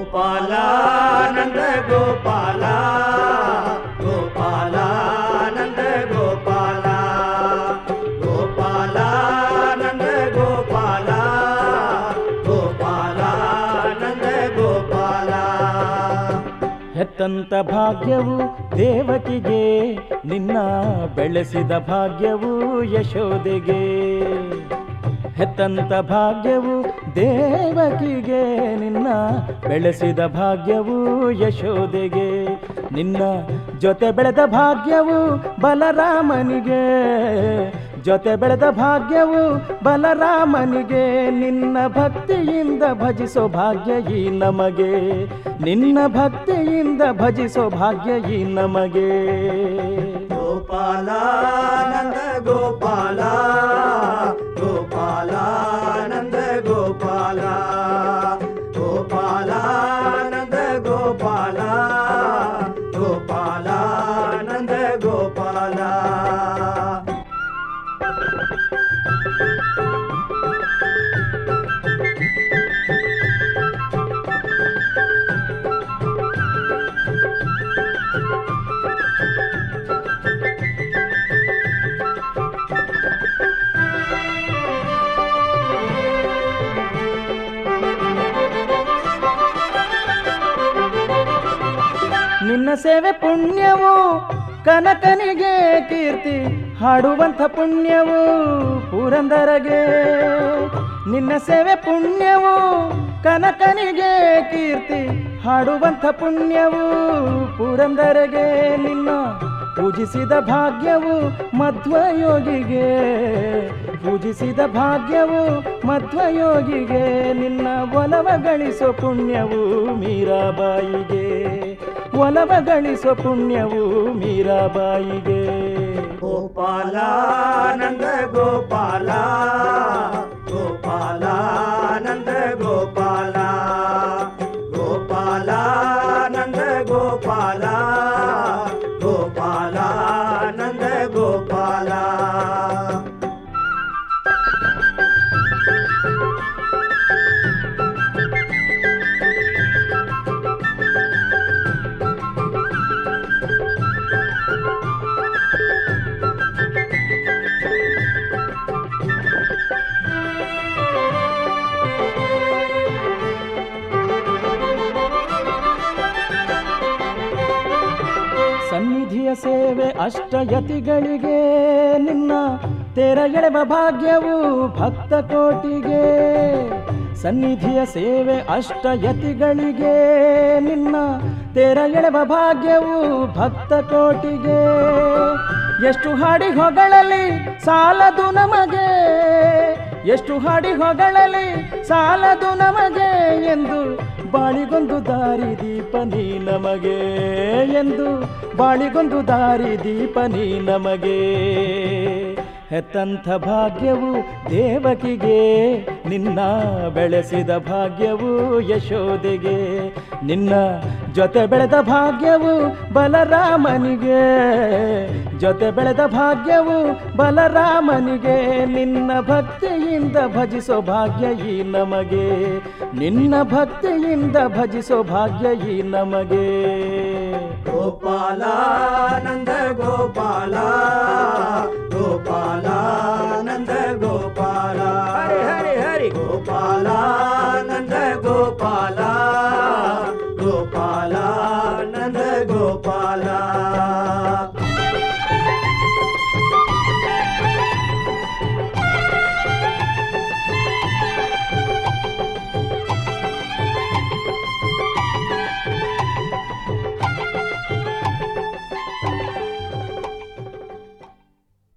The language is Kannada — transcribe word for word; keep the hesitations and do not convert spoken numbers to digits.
ಗೋಪಾಲ ನಂದ ಗೋಪಾಲ ಗೋಪಾಲ ನಂದ ಗೋಪಾಲ ಗೋಪಾಲ ನಂದ ಗೋಪಾಲ ಗೋಪಾಲ ನಂದ ಗೋಪಾಲ. ಹೆತ್ತಂತ ಭಾಗ್ಯವು ದೇವಕಿಗೆ, ನಿನ್ನ ಬೆಳೆಸಿದ ಭಾಗ್ಯವು ಯಶೋದೆಗೆ. ಹೆತ್ತಂತ ಭಾಗ್ಯವು ದೇವಕಿಗೆ, ನಿನ್ನ ಬೆಳೆಸಿದ ಭಾಗ್ಯವು ಯಶೋದೆಗೆ. ನಿನ್ನ ಜೊತೆ ಬೆಳೆದ ಭಾಗ್ಯವು ಬಲರಾಮನಿಗೆ, ಜೊತೆ ಬೆಳೆದ ಭಾಗ್ಯವು ಬಲರಾಮನಿಗೆ. ನಿನ್ನ ಭಕ್ತಿಯಿಂದ ಭಜಿಸೋ ಭಾಗ್ಯ ಈ ನಮಗೆ, ನಿನ್ನ ಭಕ್ತಿಯಿಂದ ಭಜಿಸೋ ಭಾಗ್ಯ ಈ ನಮಗೆ. ಗೋಪಾಲ ನಂದ ಗೋಪಾಲ ಗೋಪಾಲ ನಂದ ಗೋಪಾಲ ಗೋಪಾಲ ನಂದ ಗೋಪಾಲ ಗೋಪಾಲ ನಂದ ಗೋಪಾಲ. ನಿನ್ನ ಸೇವೆ ಪುಣ್ಯವು ಕನಕನಿಗೆ ಕೀರ್ತಿ, ಹಾಡುವಂಥ ಪುಣ್ಯವು ಪುರಂದರಗೆ. ನಿನ್ನ ಸೇವೆ ಪುಣ್ಯವು ಕನಕನಿಗೆ ಕೀರ್ತಿ, ಹಾಡುವಂಥ ಪುಣ್ಯವು ಪುರಂದರಗೆ. ನಿನ್ನ ಪೂಜಿಸಿದ ಭಾಗ್ಯವು ಮಧ್ವಯೋಗಿಗೆ, ಪೂಜಿಸಿದ ಭಾಗ್ಯವು ಮಧ್ವಯೋಗಿಗೆ. ನಿನ್ನ ಒಲವ ಗಳಿಸೋ ಪುಣ್ಯವು ಮೀರಾಬಾಯಿಗೆ, ಒಲವ ಗಳಿಸೋ ಪುಣ್ಯವು ಮೀರಾಬಾಯಿಗೆ. ಗೋಪಾಲ ನಂದ ಗೋಪಾಲ ಗೋಪಾಲ ನಂದ ಗೋಪಾಲ ಗೋಪಾಲ ನಂದ ಗೋಪಾಲ ಗೋಪಾಲ ನಂದ ಗೋಪಾಲ. ಸನ್ನಿಧಿಯ ಸೇವೆ ಅಷ್ಟಯತಿಗಳಿಗೆ, ನಿನ್ನ ತೆರ ಎಳೆವ ಭಾಗ್ಯವು ಭಕ್ತ ಕೋಟಿಗೆ. ಸನ್ನಿಧಿಯ ಸೇವೆ ಅಷ್ಟಯತಿಗಳಿಗೆ, ನಿನ್ನ ತೆರ ಎಳೆವ ಭಾಗ್ಯವು ಭಕ್ತ ಕೋಟಿಗೆ. ಎಷ್ಟು ಹಾಡಿ ಹೊಗಳಲಿ ಸಾಲದು ನಮಗೆ, ಎಷ್ಟು ಹಾಡಿ ಹೊಗಳಲಿ ಸಾಲದು ನಮಗೆ ಎಂದು ಬಾಳಿಗೊಂದು ದಾರಿ ದೀಪ ನೀ ನಮಗೆ, ಎಂದು ಬಾಳಿಗೊಂದು ದಾರಿ ದೀಪ ನೀ ನಮಗೆ. ಹೆತ್ತಂಥ ಭಾಗ್ಯವು ದೇವಕಿಗೆ, ನಿನ್ನ ಬೆಳೆಸಿದ ಭಾಗ್ಯವು ಯಶೋದೆಗೆ. ನಿನ್ನ ಜೊತೆ ಬೆಳೆದ ಭಾಗ್ಯವು ಬಲರಾಮನಿಗೆ, ಜೊತೆ ಬೆಳೆದ ಭಾಗ್ಯವು ಬಲರಾಮನಿಗೆ. ನಿನ್ನ ಭಕ್ತಿಯಿಂದ ಭಜಿಸೋ ಭಾಗ್ಯ ಈ ನಮಗೆ, ನಿನ್ನ ಭಕ್ತಿಯಿಂದ ಭಜಿಸೋ ಭಾಗ್ಯ ಈ ನಮಗೆ. ಗೋಪಾಲ ನಂದ ಗೋಪಾಲ ಗೋಪಾಲ ನಂದ ಗೋಪಾಲ ಹರಿ ಹರಿ ಹರಿ ಗೋಪಾಲ